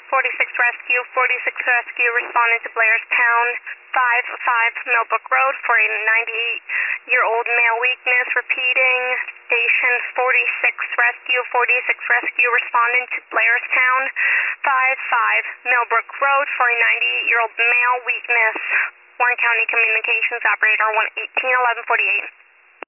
46 Rescue, 46 Rescue responding to Blairstown, 5 Millbrook Road for a 98-year-old male weakness. Repeating, Station 46 Rescue, 46 Rescue responding to Blairstown, 5 Millbrook Road for a 98-year-old male weakness. Warren County Communications Operator 1181148.